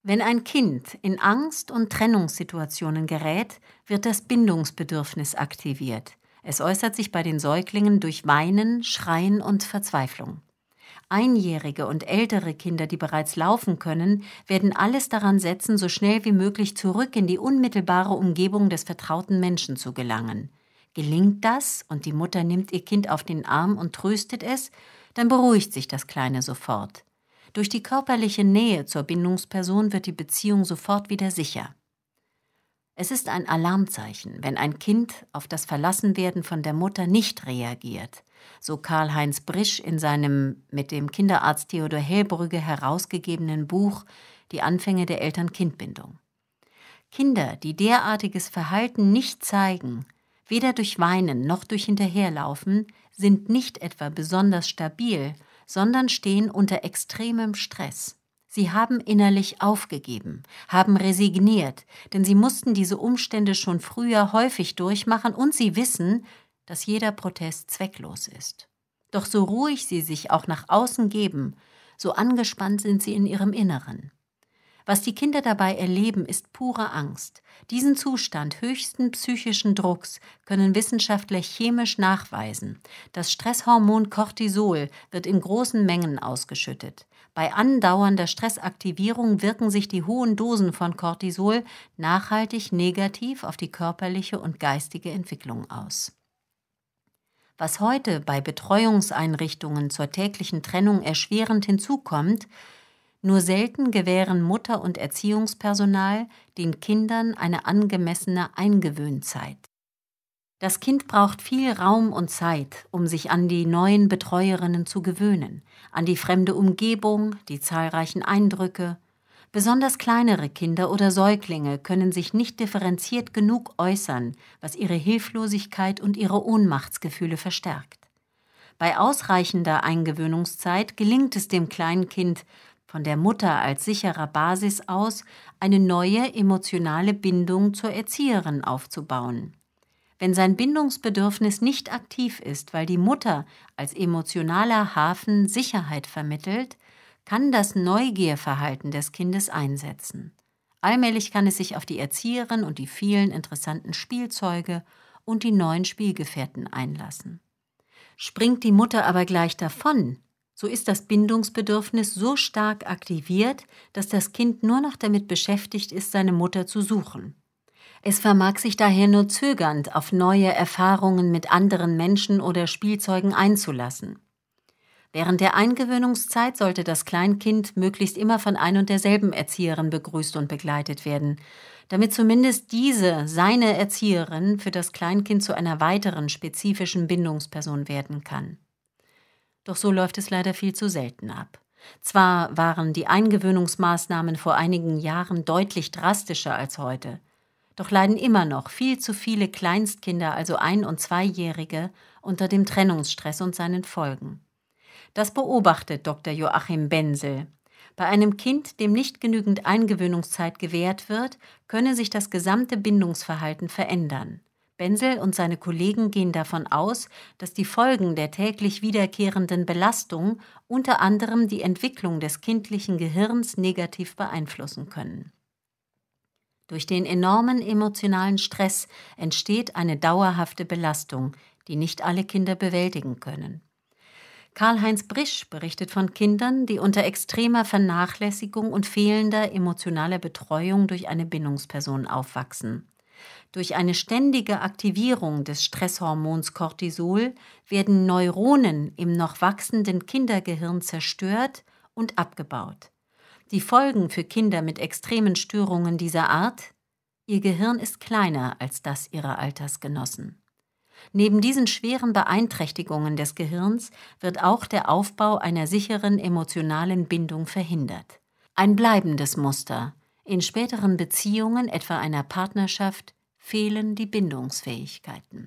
Wenn ein Kind in Angst- und Trennungssituationen gerät, wird das Bindungsbedürfnis aktiviert. Es äußert sich bei den Säuglingen durch Weinen, Schreien und Verzweiflung. Einjährige und ältere Kinder, die bereits laufen können, werden alles daran setzen, so schnell wie möglich zurück in die unmittelbare Umgebung des vertrauten Menschen zu gelangen. Gelingt das und die Mutter nimmt ihr Kind auf den Arm und tröstet es, dann beruhigt sich das Kleine sofort. Durch die körperliche Nähe zur Bindungsperson wird die Beziehung sofort wieder sicher. Es ist ein Alarmzeichen, wenn ein Kind auf das Verlassenwerden von der Mutter nicht reagiert, so Karl-Heinz Brisch in seinem mit dem Kinderarzt Theodor Hellbrügge herausgegebenen Buch Die Anfänge der Eltern-Kind-Bindung. Kinder, die derartiges Verhalten nicht zeigen, weder durch Weinen noch durch Hinterherlaufen, sind nicht etwa besonders stabil, sondern stehen unter extremem Stress. Sie haben innerlich aufgegeben, haben resigniert, denn sie mussten diese Umstände schon früher häufig durchmachen und sie wissen, dass jeder Protest zwecklos ist. Doch so ruhig sie sich auch nach außen geben, so angespannt sind sie in ihrem Inneren. Was die Kinder dabei erleben, ist pure Angst. Diesen Zustand höchsten psychischen Drucks können Wissenschaftler chemisch nachweisen. Das Stresshormon Cortisol wird in großen Mengen ausgeschüttet. Bei andauernder Stressaktivierung wirken sich die hohen Dosen von Cortisol nachhaltig negativ auf die körperliche und geistige Entwicklung aus. Was heute bei Betreuungseinrichtungen zur täglichen Trennung erschwerend hinzukommt: Nur selten gewähren Mutter und Erziehungspersonal den Kindern eine angemessene Eingewöhnzeit. Das Kind braucht viel Raum und Zeit, um sich an die neuen Betreuerinnen zu gewöhnen, an die fremde Umgebung, die zahlreichen Eindrücke. Besonders kleinere Kinder oder Säuglinge können sich nicht differenziert genug äußern, was ihre Hilflosigkeit und ihre Ohnmachtsgefühle verstärkt. Bei ausreichender Eingewöhnungszeit gelingt es dem Kleinkind, von der Mutter als sicherer Basis aus eine neue emotionale Bindung zur Erzieherin aufzubauen. Wenn sein Bindungsbedürfnis nicht aktiv ist, weil die Mutter als emotionaler Hafen Sicherheit vermittelt, kann das Neugierverhalten des Kindes einsetzen. Allmählich kann es sich auf die Erzieherin und die vielen interessanten Spielzeuge und die neuen Spielgefährten einlassen. Springt die Mutter aber gleich davon, so ist das Bindungsbedürfnis so stark aktiviert, dass das Kind nur noch damit beschäftigt ist, seine Mutter zu suchen. Es vermag sich daher nur zögernd auf neue Erfahrungen mit anderen Menschen oder Spielzeugen einzulassen. Während der Eingewöhnungszeit sollte das Kleinkind möglichst immer von ein und derselben Erzieherin begrüßt und begleitet werden, damit zumindest diese, seine Erzieherin, für das Kleinkind zu einer weiteren spezifischen Bindungsperson werden kann. Doch so läuft es leider viel zu selten ab. Zwar waren die Eingewöhnungsmaßnahmen vor einigen Jahren deutlich drastischer als heute, doch leiden immer noch viel zu viele Kleinstkinder, also 1- und 2-Jährige, unter dem Trennungsstress und seinen Folgen. Das beobachtet Dr. Joachim Benzel. Bei einem Kind, dem nicht genügend Eingewöhnungszeit gewährt wird, könne sich das gesamte Bindungsverhalten verändern. Benzel und seine Kollegen gehen davon aus, dass die Folgen der täglich wiederkehrenden Belastung unter anderem die Entwicklung des kindlichen Gehirns negativ beeinflussen können. Durch den enormen emotionalen Stress entsteht eine dauerhafte Belastung, die nicht alle Kinder bewältigen können. Karl-Heinz Brisch berichtet von Kindern, die unter extremer Vernachlässigung und fehlender emotionaler Betreuung durch eine Bindungsperson aufwachsen. Durch eine ständige Aktivierung des Stresshormons Cortisol werden Neuronen im noch wachsenden Kindergehirn zerstört und abgebaut. Die Folgen für Kinder mit extremen Störungen dieser Art: Ihr Gehirn ist kleiner als das ihrer Altersgenossen. Neben diesen schweren Beeinträchtigungen des Gehirns wird auch der Aufbau einer sicheren emotionalen Bindung verhindert. Ein bleibendes Muster: In späteren Beziehungen, etwa einer Partnerschaft, fehlen die Bindungsfähigkeiten.